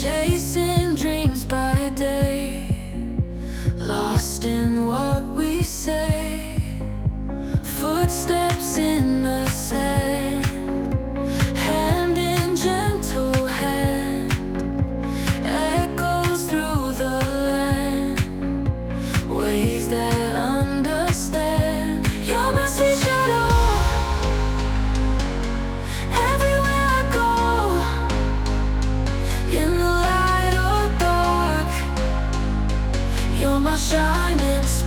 chasing dreams by day, lost in what we say, footsteps in the sand, hand in gentle hand, echoes through the land, ways that understand. Your message shadow everywhere I go, in the light or dark. You're my shining star.